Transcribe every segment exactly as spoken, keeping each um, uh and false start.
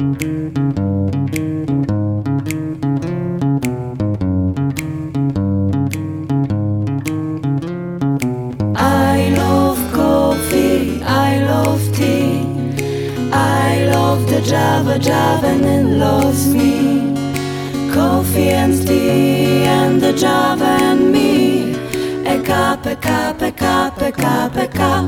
I love coffee, I love tea, I love the Java, Javanin loves me. Coffee and tea and the Java and me. A cup, a cup, a cup, a cup, a cup.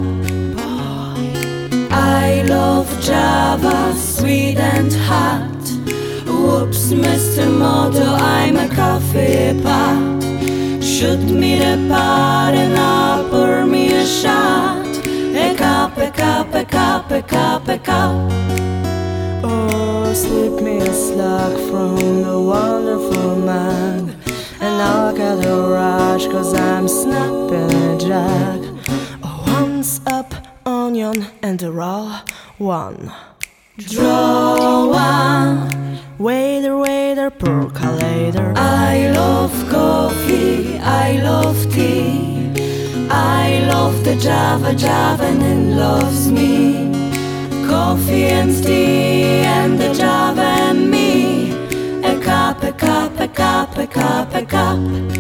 I love Java, sweet and hot. Whoops, Mister Moto, I'm a coffee pot. Shoot me the pot and I'll pour me a shot. A cup, a cup, a cup, a cup, a cup. Oh, slip me a slug from the wonderful mug, and I'll get a rush cause I'm snapping a jug. Oh, once up, onion and a raw one. Draw one. Waiter, waiter, percolator. I love coffee, I love tea, I love the Java, Javanin loves me. Coffee and tea and the Java and me. A cup, a cup, a cup, a cup, a cup.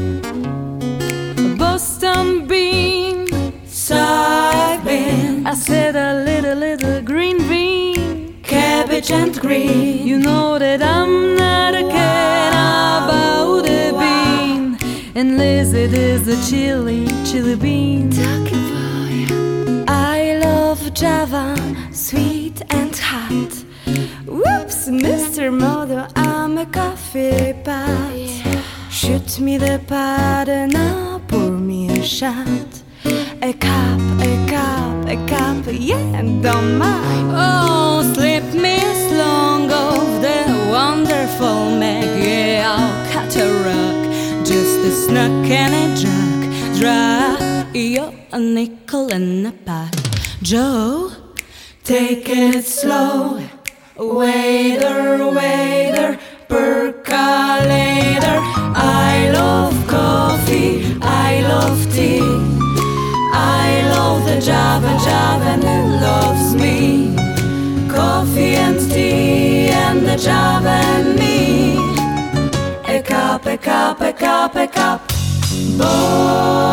Boston bean, Soybean, I said a little, little green bean. cabbage and green. You know that I'm not a cat about a bean. And lizard is a chili, chili bean. Ducky boy. I love Java, sweet and hot. Whoops, Mister Moto, I'm a coffee pot. Shoot me the pot and I'll pour me a shot. A cup, a cup, a cup, yeah, don't mind. Oh, slip me a slung of the wonderful Meg. Yeah, I'll cut a rug, just a snack and a jug. Drop you a nickel and a pot. Joe, Take it slow. Waiter, waiter, percolator. I love coffee, I love tea, I love the Java, Javanin loves me. Coffee and tea and the Java and me. A cup, a cup, a cup, a cup. Boy.